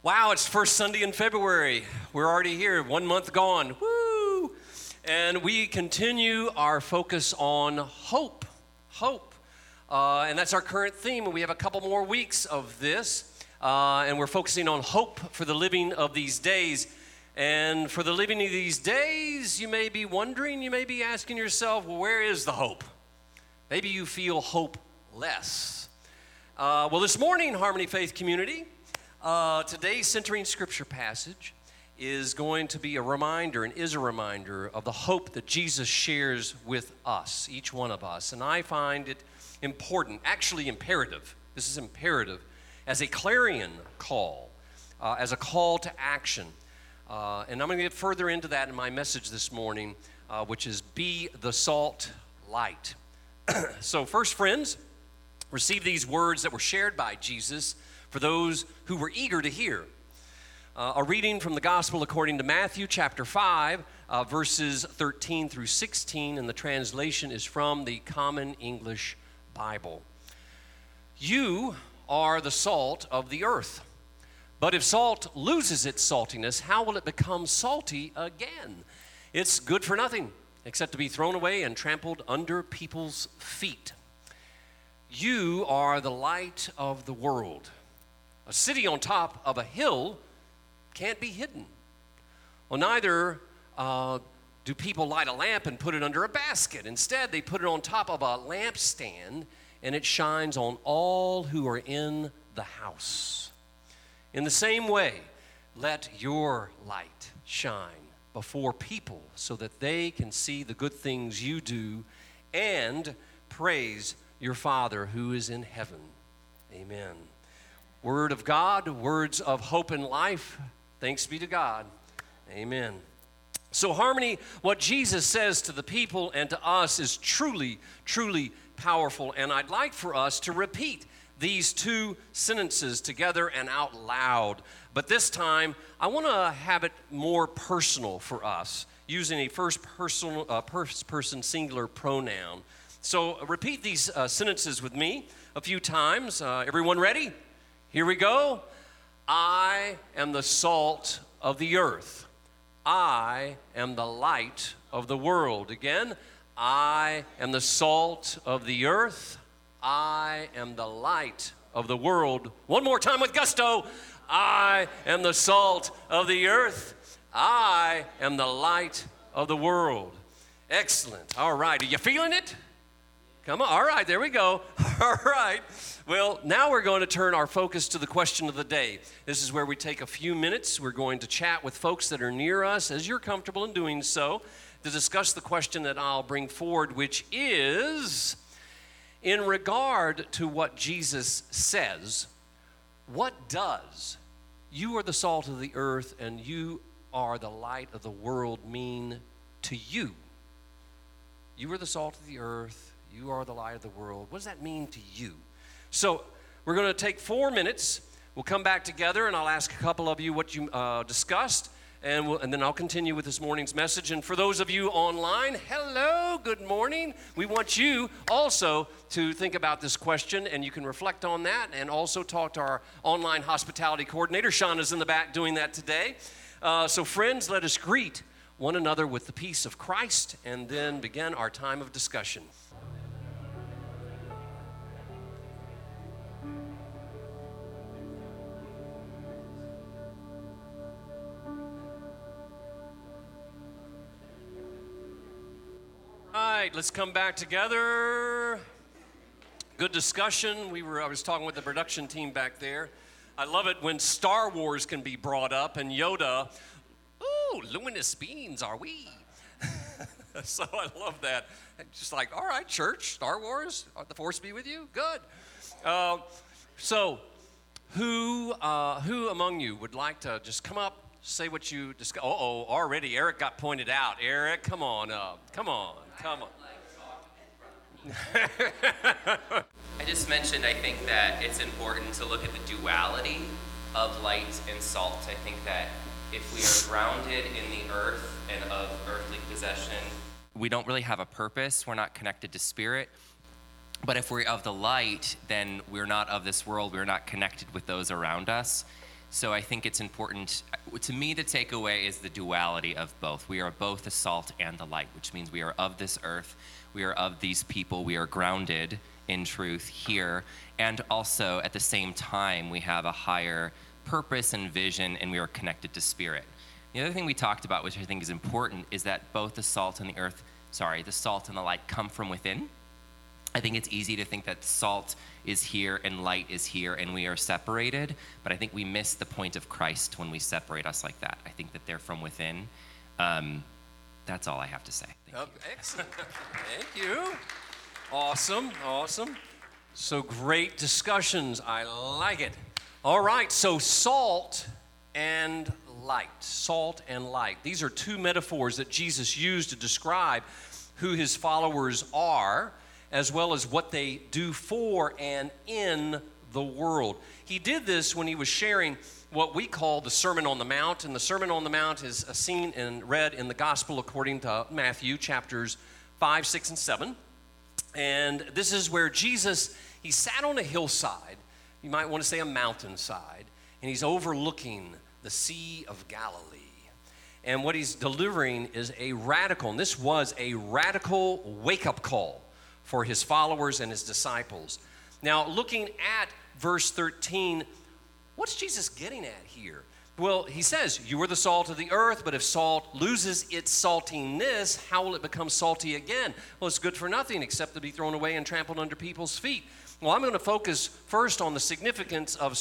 Wow, it's first Sunday in February. We're already here, 1 month gone. Woo! And we continue our focus on hope. Hope. And that's our current theme, and we have a couple more weeks of this. And we're focusing on hope for the living of these days. And for the living of these days, you may be wondering, you may be asking yourself, well, where is the hope? Maybe you feel hopeless. Well, this morning, Harmony Faith Community, today's centering scripture passage is going to be a reminder and is a reminder of the hope that Jesus shares with us, each one of us. And I find it important, actually imperative. This is imperative as a clarion call, as a call to action. And I'm going to get further into that in my message this morning, which is Be the Salt Light. So first, friends, receive these words that were shared by Jesus for those who were eager to hear. A reading from the Gospel according to Matthew chapter 5, verses 13 through 16, and the translation is from the Common English Bible. You are the salt of the earth. But if salt loses its saltiness, how will it become salty again? It's good for nothing except to be thrown away and trampled under people's feet. You are the light of the world. A city on top of a hill can't be hidden. Well, neither do people light a lamp and put it under a basket. Instead, they put it on top of a lampstand, and it shines on all who are in the house. In the same way, let your light shine before people so that they can see the good things you do and praise your Father who is in heaven. Amen. Word of God, words of hope and life. Thanks be to God. Amen. So Harmony, what Jesus says to the people and to us is truly, truly powerful. And I'd like for us to repeat these two sentences together and out loud. But this time, I want to have it more personal for us, using a first person singular pronoun. So repeat these sentences with me a few times. Everyone ready? Here we go. I am the salt of the earth. I am the light of the world. Again, I am the salt of the earth. I am the light of the world. One more time with gusto. I am the salt of the earth. I am the light of the world. Excellent. All right. Are you feeling it? Come on. All right. There we go. All right. Well, now we're going to turn our focus to the question of the day. This is where we take a few minutes. We're going to chat with folks that are near us, as you're comfortable in doing so, to discuss the question that I'll bring forward, which is, in regard to what Jesus says, what does "you are the salt of the earth and you are the light of the world" mean to you? You are the salt of the earth, you are the light of the world. What does that mean to you? So we're going to take 4 minutes. We'll come back together and I'll ask a couple of you what you discussed, and then I'll continue with this morning's message. And for those of you online, hello, good morning. We want you also to think about this question, and you can reflect on that and also talk to our online hospitality coordinator. Sean is in the back doing that today. So friends, let us greet one another with the peace of Christ and then begin our time of discussion. All right, let's come back together. Good discussion. I was talking with the production team back there. I love it when Star Wars can be brought up and Yoda, ooh, luminous beings are we. So I love that. Just like, all right, church, Star Wars, the force be with you? Good. So who among you would like to just come up, say what you discuss? Already Eric got pointed out. Eric, come on up. Come on. I just mentioned, I think that it's important to look at the duality of light and salt. I think that if we are grounded in the earth and of earthly possession, we don't really have a purpose. We're not connected to spirit. But if we're of the light, then we're not of this world. We're not connected with those around us. So I think it's important, to me, the takeaway is the duality of both. We are both the salt and the light, which means we are of this earth, we are of these people, we are grounded in truth here, and also at the same time, we have a higher purpose and vision, and we are connected to spirit. The other thing we talked about, which I think is important, is that both the salt and the salt and the light come from within. I think it's easy to think that salt is here and light is here and we are separated, but I think we miss the point of Christ when we separate us like that. I think that they're from within. That's all I have to say. Thank you. Excellent. Thank you. Awesome. So great discussions. I like it. All right, so salt and light. Salt and light. These are two metaphors that Jesus used to describe who his followers are, as well as what they do for and in the world. He did this when he was sharing what we call the Sermon on the Mount, and the Sermon on the Mount is seen and read in the Gospel according to Matthew, chapters 5, 6, and 7. And this is where Jesus, he sat on a hillside, you might want to say a mountainside, and he's overlooking the Sea of Galilee. And what he's delivering is and this was a radical wake-up call for his followers and his disciples. Now, looking at verse 13, what's Jesus getting at here? Well, he says, you are the salt of the earth, but if salt loses its saltiness, how will it become salty again? Well, it's good for nothing except to be thrown away and trampled under people's feet. Well, I'm going to focus first on the significance of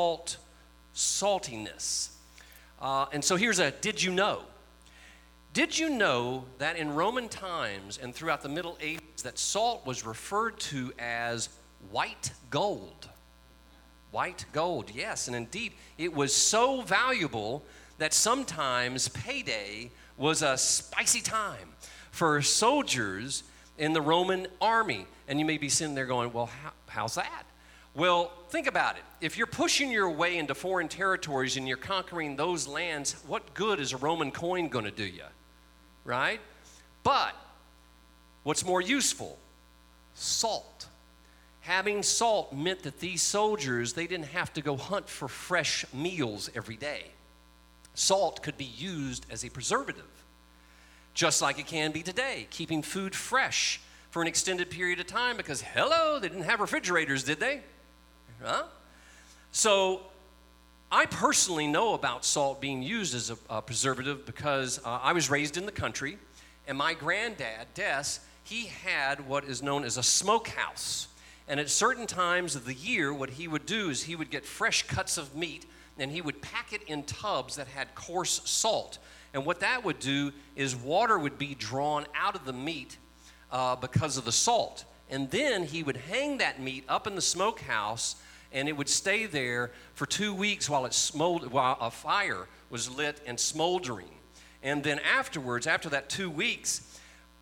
saltiness. And so here's a did you know? Did you know that in Roman times and throughout the Middle Ages that salt was referred to as white gold? White gold, yes, and indeed it was so valuable that sometimes payday was a spicy time for soldiers in the Roman army. And you may be sitting there going, well, how's that? Well, think about it. If you're pushing your way into foreign territories and you're conquering those lands, what good is a Roman coin going to do you? Right? But what's more useful? Salt. Having salt meant that these soldiers, they didn't have to go hunt for fresh meals every day. Salt could be used as a preservative, just like it can be today, keeping food fresh for an extended period of time because, hello, they didn't have refrigerators, did they? Huh? So I personally know about salt being used as a preservative because I was raised in the country, and my granddad, Des, he had what is known as a smokehouse. And at certain times of the year, what he would do is he would get fresh cuts of meat, and he would pack it in tubs that had coarse salt. And what that would do is water would be drawn out of the meat because of the salt. And then he would hang that meat up in the smokehouse, and it would stay there for 2 weeks while a fire was lit and smoldering. And then afterwards, after that 2 weeks,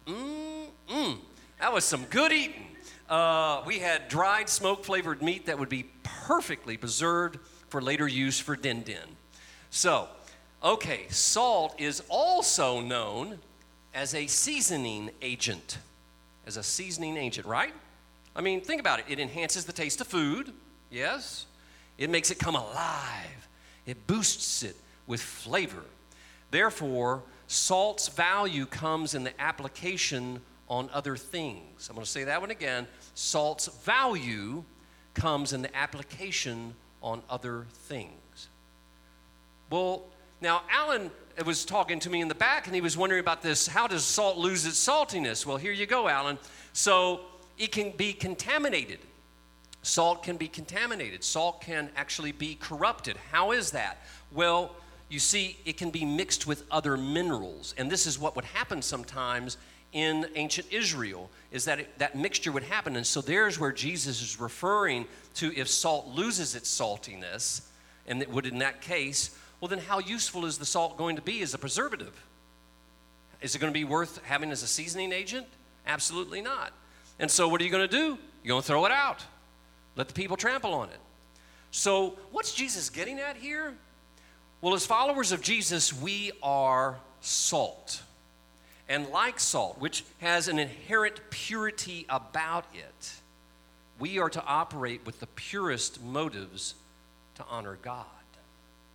that was some good eating. We had dried smoke-flavored meat that would be perfectly preserved for later use for din din. So, okay, salt is also known as a seasoning agent. As a seasoning agent, right? I mean, think about it. It enhances the taste of food. Yes, it makes it come alive. It boosts it with flavor. Therefore, salt's value comes in the application on other things. I'm going to say that one again. Salt's value comes in the application on other things. Well, now Alan was talking to me in the back, and he was wondering about this. How does salt lose its saltiness? Well, here you go, Alan. So it can be contaminated. Salt can be contaminated. Salt can actually be corrupted. How is that? Well, you see, it can be mixed with other minerals. And this is what would happen sometimes in ancient Israel, is that that mixture would happen. And so there's where Jesus is referring to if salt loses its saltiness, and it would in that case, well, then how useful is the salt going to be as a preservative? Is it going to be worth having as a seasoning agent? Absolutely not. And so what are you going to do? You're going to throw it out. Let the people trample on it. So what's Jesus getting at here? Well, as followers of Jesus, we are salt. And like salt, which has an inherent purity about it, we are to operate with the purest motives to honor God.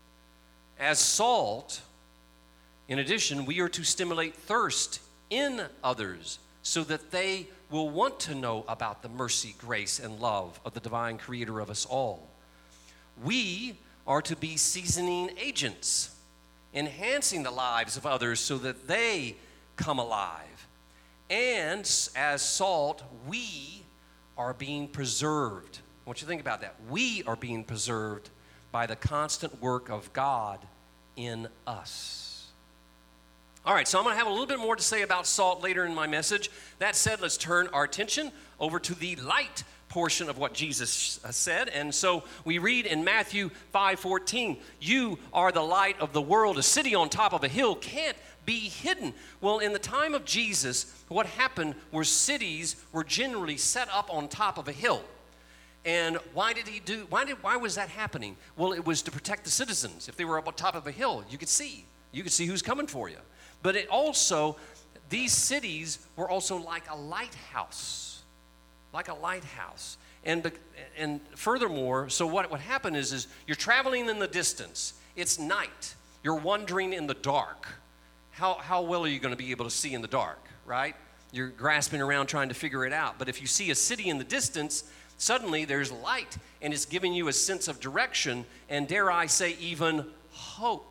As salt, in addition, we are to stimulate thirst in others so that they will want to know about the mercy, grace, and love of the divine creator of us all. We are to be seasoning agents, enhancing the lives of others so that they come alive. And as salt, we are being preserved. I want you to think about that. We are being preserved by the constant work of God in us. All right, so I'm going to have a little bit more to say about salt later in my message. That said, let's turn our attention over to the light portion of what Jesus said. And so we read in Matthew 5:14, "You are the light of the world. A city on top of a hill can't be hidden." Well, in the time of Jesus, what happened was cities were generally set up on top of a hill. And why was that happening? Well, it was to protect the citizens. If they were up on top of a hill, you could see who's coming for you. But these cities were also like a lighthouse. And furthermore, so what would happen is you're traveling in the distance. It's night. You're wandering in the dark. How well are you going to be able to see in the dark, right? You're grasping around trying to figure it out. But if you see a city in the distance, suddenly there's light, and it's giving you a sense of direction, and dare I say, even hope.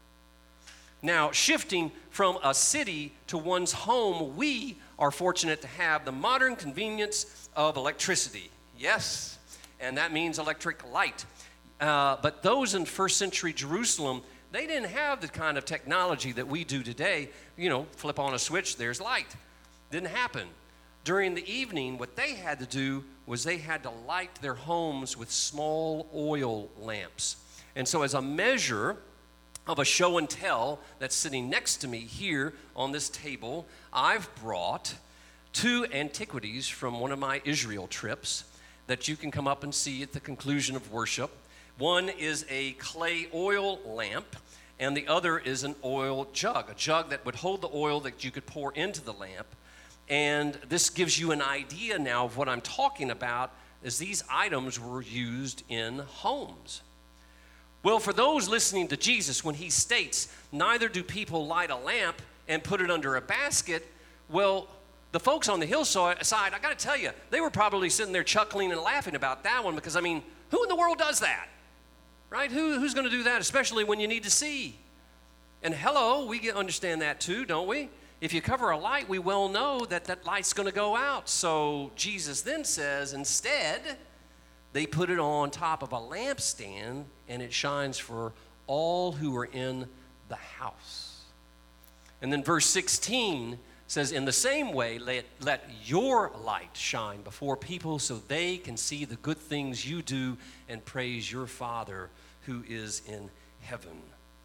Now, shifting from a city to one's home, we are fortunate to have the modern convenience of electricity. Yes, and that means electric light. But those in first century Jerusalem, they didn't have the kind of technology that we do today. Flip on a switch, there's light. Didn't happen. During the evening, what they had to do was they had to light their homes with small oil lamps. And so as a measure of a show and tell that's sitting next to me here on this table, I've brought 2 antiquities from one of my Israel trips that you can come up and see at the conclusion of worship. One is a clay oil lamp, and the other is an oil jug, a jug that would hold the oil that you could pour into the lamp. And this gives you an idea now of what I'm talking about, as these items were used in homes. Well, for those listening to Jesus, when he states, neither do people light a lamp and put it under a basket, well, the folks on the hillside, I got to tell you, they were probably sitting there chuckling and laughing about that one, because, who in the world does that, right? Who's going to do that, especially when you need to see? And hello, we understand that too, don't we? If you cover a light, we well know that light's going to go out. So Jesus then says, instead, they put it on top of a lampstand, and it shines for all who are in the house. And then verse 16 says, in the same way, let your light shine before people so they can see the good things you do and praise your Father who is in heaven.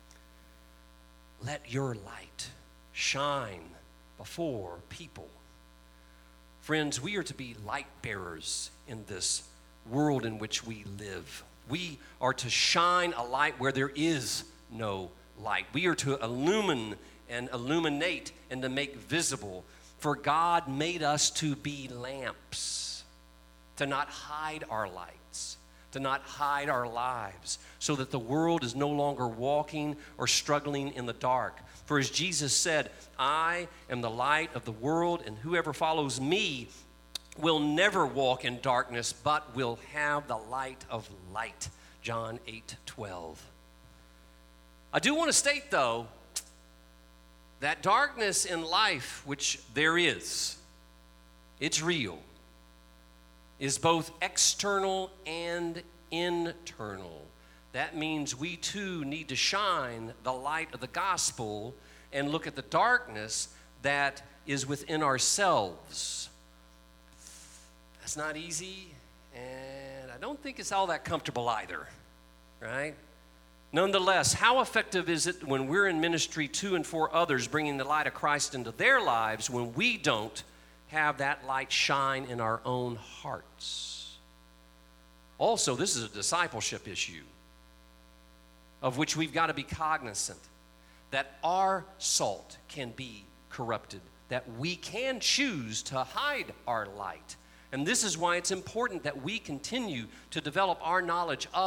Let your light shine before people. Friends, we are to be light bearers in this world in which we live. We are to shine a light where there is no light. We are to illuminate and to make visible. For God made us to be lamps, to not hide our lights, to not hide our lives, so that the world is no longer walking or struggling in the dark. For as Jesus said, I am the light of the world, and whoever follows me will never walk in darkness, but will have the light of light. John 8:12. I do want to state, though, that darkness in life, which there is, it's real, is both external and internal. That means we too need to shine the light of the gospel and look at the darkness that is within ourselves. That's not easy, and I don't think it's all that comfortable either, right? Nonetheless, how effective is it when we're in ministry to and for others, bringing the light of Christ into their lives, when we don't have that light shine in our own hearts? Also, this is a discipleship issue of which we've got to be cognizant, that our salt can be corrupted, that we can choose to hide our light. And this is why it's important that we continue to develop our knowledge of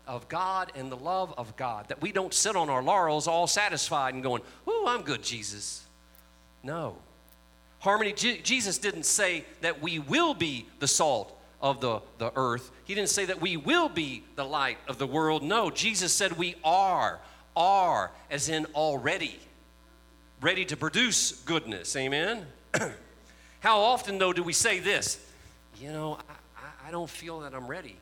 of God and the love of God, that we don't sit on our laurels all satisfied and going, "Ooh, I'm good, Jesus." No. Harmony, Jesus didn't say that we will be the salt of the earth. He didn't say that we will be the light of the world. No, Jesus said we are as in already, ready to produce goodness. Amen? How often, though, do we say this? I don't feel that I'm ready.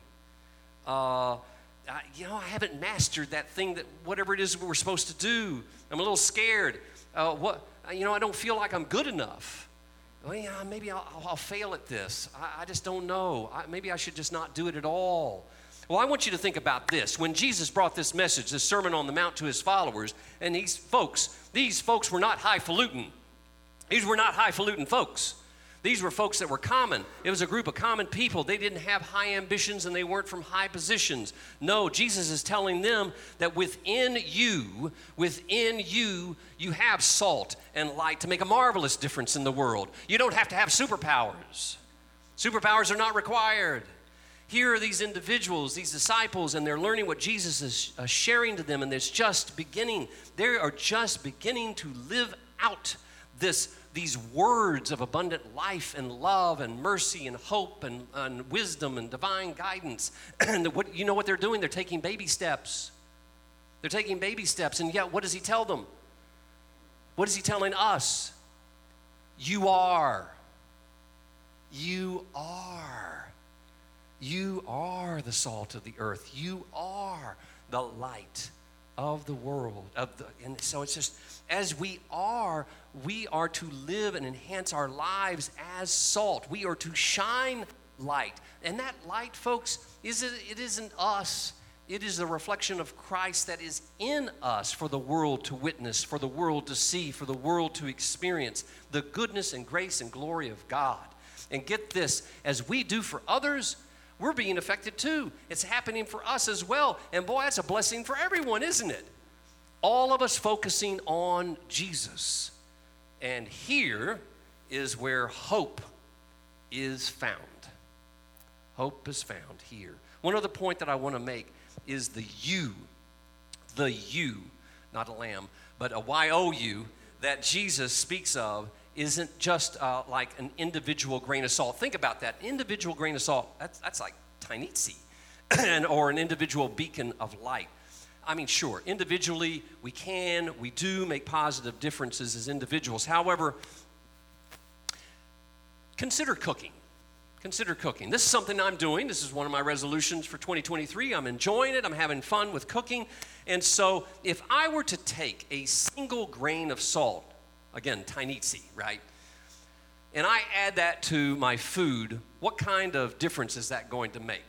I haven't mastered that thing, that whatever it is we're supposed to do. I'm a little scared. I don't feel like I'm good enough. Well, yeah, maybe I'll fail at this. I just don't know. Maybe I should just not do it at all. Well, I want you to think about this. When Jesus brought this message, this Sermon on the Mount, to his followers, and these folks were not highfalutin. These were not highfalutin folks. These were folks that were common. It was a group of common people. They didn't have high ambitions, and they weren't from high positions. No, Jesus is telling them that within you, you have salt and light to make a marvelous difference in the world. You don't have to have superpowers. Superpowers are not required. Here are these individuals, these disciples, and they're learning what Jesus is sharing to them, and they are just beginning to live out these words of abundant life and love and mercy and hope and wisdom and divine guidance. And you know what they're doing? They're taking baby steps. They're taking baby steps. And yet, what does he tell them? What is he telling us? You are. You are. You are the salt of the earth. You are the light of the world. And so it's just, as we are to live and enhance our lives as salt. We are to shine light. And that light, folks, it isn't us. It is the reflection of Christ that is in us for the world to witness, for the world to see, for the world to experience the goodness and grace and glory of God. And get this, as we do for others, we're being affected too. It's happening for us as well. And boy, that's a blessing for everyone, isn't it? All of us focusing on Jesus. And here is where hope is found. Hope is found here. One other point that I want to make is the you, not a lamb, but a Y-O-U that Jesus speaks of isn't just like an individual grain of salt. Think about that. Individual grain of salt, that's like Tainitsi, or an individual beacon of light. I mean, sure, individually we do make positive differences as individuals. However, consider cooking. Consider cooking. This is something I'm doing. This is one of my resolutions for 2023. I'm enjoying it. I'm having fun with cooking. And so if I were to take a single grain of salt, again, Tainitsi, right? And I add that to my food, what kind of difference is that going to make?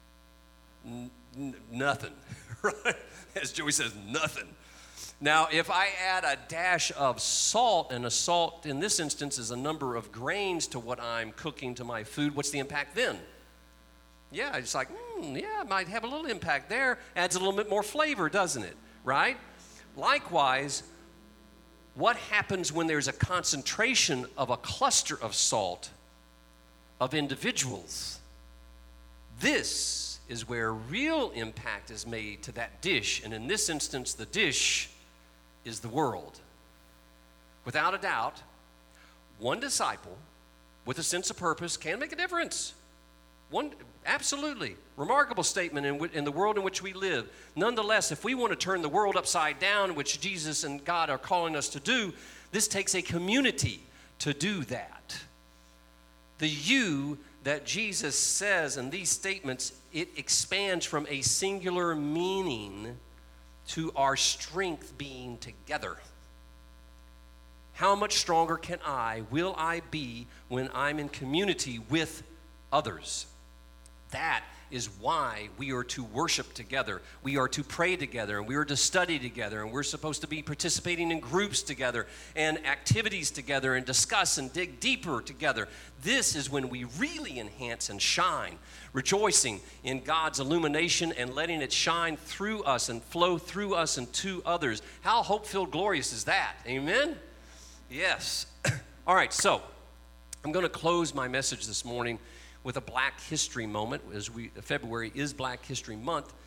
Nothing, right? As Joey says, nothing. Now, if I add a dash of salt, and a salt in this instance is a number of grains to what I'm cooking to my food, what's the impact then? Yeah, it's like, it might have a little impact there. Adds a little bit more flavor, doesn't it? Right? Likewise, what happens when there's a concentration of a cluster of salt of individuals? This is where real impact is made to that dish. And in this instance, the dish is the world. Without a doubt, one disciple with a sense of purpose can make a difference. One, absolutely. Remarkable statement in the world in which we live. Nonetheless, if we want to turn the world upside down, which Jesus and God are calling us to do, this takes a community to do that. The you that Jesus says in these statements, it expands from a singular meaning to our strength being together. How much stronger will I be when I'm in community with others? That is why we are to worship together. We are to pray together, and we are to study together, and we're supposed to be participating in groups together and activities together and discuss and dig deeper together. This is when we really enhance and shine, rejoicing in God's illumination and letting it shine through us and flow through us and to others. How hope-filled, glorious is that? Amen? Yes. All right, so I'm going to close my message this morning with a Black History moment, as February is Black History Month.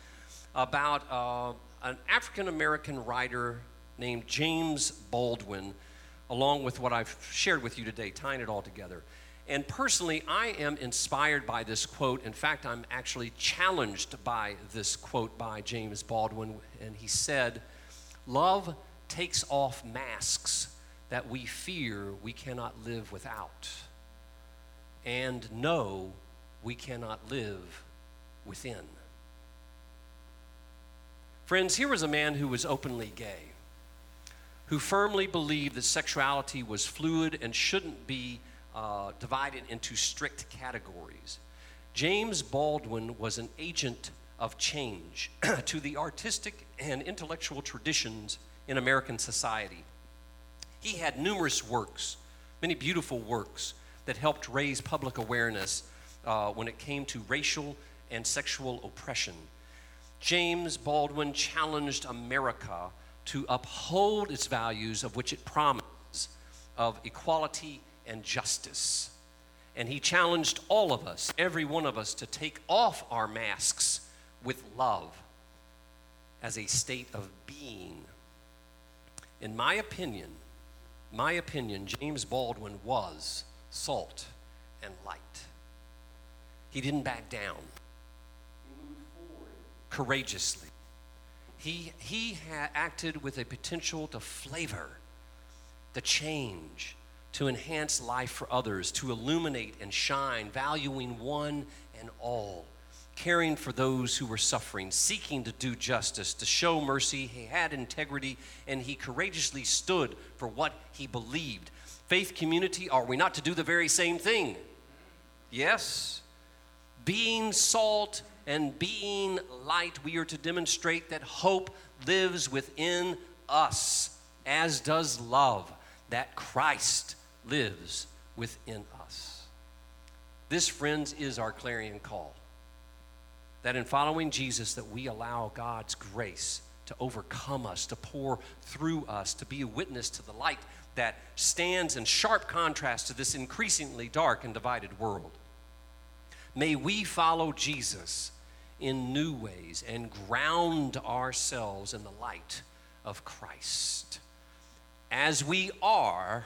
about an African American writer named James Baldwin, along with what I've shared with you today, tying it all together. And personally, I am inspired by this quote. In fact, I'm actually challenged by this quote by James Baldwin. And he said, "Love takes off masks that we fear we cannot live without, and know we cannot live within." Friends, here was a man who was openly gay, who firmly believed that sexuality was fluid and shouldn't be divided into strict categories. James Baldwin was an agent of change to the artistic and intellectual traditions in American society. He had numerous works, many beautiful works, that helped raise public awareness when it came to racial and sexual oppression. James Baldwin challenged America to uphold its values of which it promises, of equality and justice. And he challenged all of us, every one of us, to take off our masks with love as a state of being. In my opinion, James Baldwin was salt and light. He didn't back down. He moved forward courageously. He acted with a potential to flavor, to change, to enhance life for others, to illuminate and shine, valuing one and all, caring for those who were suffering, seeking to do justice, to show mercy. He had integrity, and he courageously stood for what he believed. Faith community, are we not to do the very same thing? Yes. Being salt and being light, we are to demonstrate that hope lives within us, as does love, that Christ lives within us. This, friends, is our clarion call. That in following Jesus, that we allow God's grace to overcome us, to pour through us, to be a witness to the light that stands in sharp contrast to this increasingly dark and divided world. May we follow Jesus in new ways and ground ourselves in the light of Christ. As we are,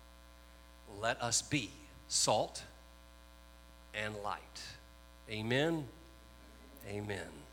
let us be salt and light. Amen. Amen.